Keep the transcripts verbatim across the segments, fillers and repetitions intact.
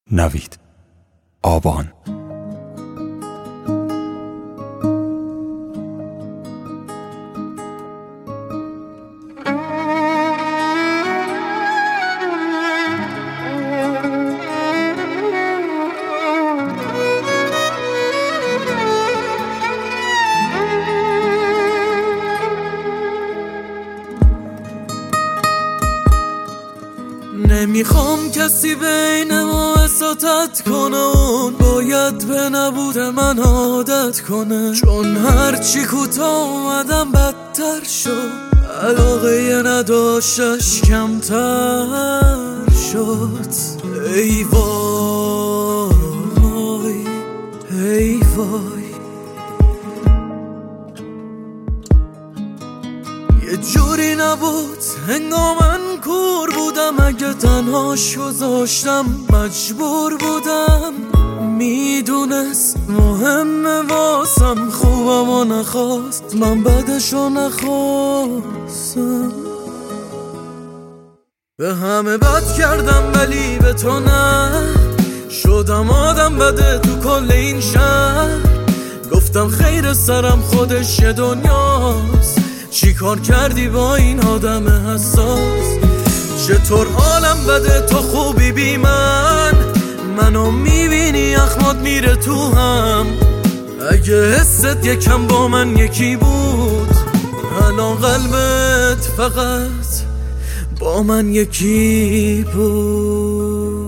نوید آبان. نمیخوام کسی بین ما وساطت کنه، اون باید به نبود من عادت کنه، چون هرچی کوتاه اومدم بدتر شد، علاقه نداشتش کمتر شد. ای وای ای وای، یه جوری نبود هنگام من کور بودم، اگه تنهاش گذاشتم مجبور بودم، میدونست مهمه واسم، خوبم و نخواست من بدشو نخواستم. به همه بد کردم ولی به تو نه، شدم آدم بده تو کل این شهر، گفتم خیر سرم خودش یه دنیاست، چی کار کردی با این آدم حساس؟ چطور حالم بده تو خوبی بی من، منو میبینی اخمات میره تو هم، اگه حست یکم با من یکی بود، الان قلبت فقط با من یکی بود.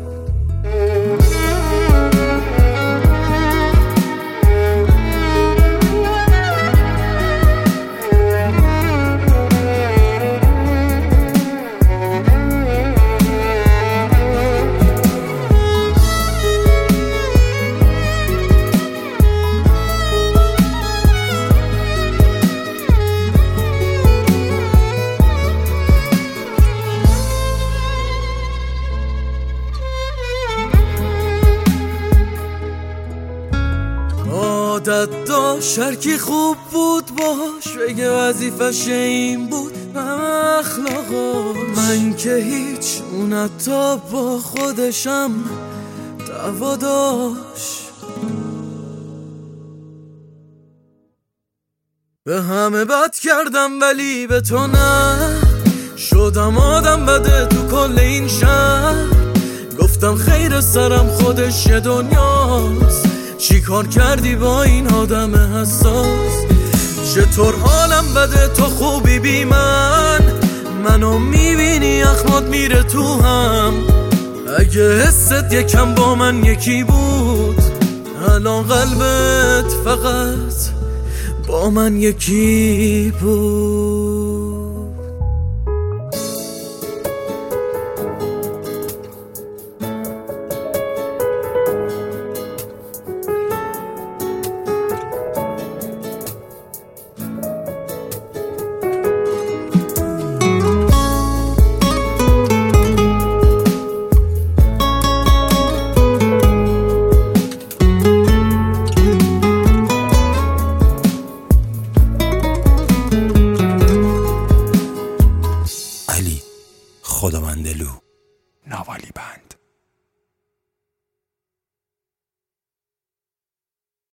عادت داشت هرکی خوب بود باش، بگه وظیفش این بود همه اخلاقاش، من که هیچ، اون حتی با خودشم دعوا داشت. به همه بد کردم ولی به تو نه، شدم آدم بده تو کل این شهر، گفتم خیر سرم خودش یه دنیاست، چی کار کردی با این آدم حساس؟ چطور حالم بده تو خوبی بی من، منو میبینی اخمات میره تو هم، اگه حست یکم با من یکی بود، الان قلبت فقط با من یکی بود.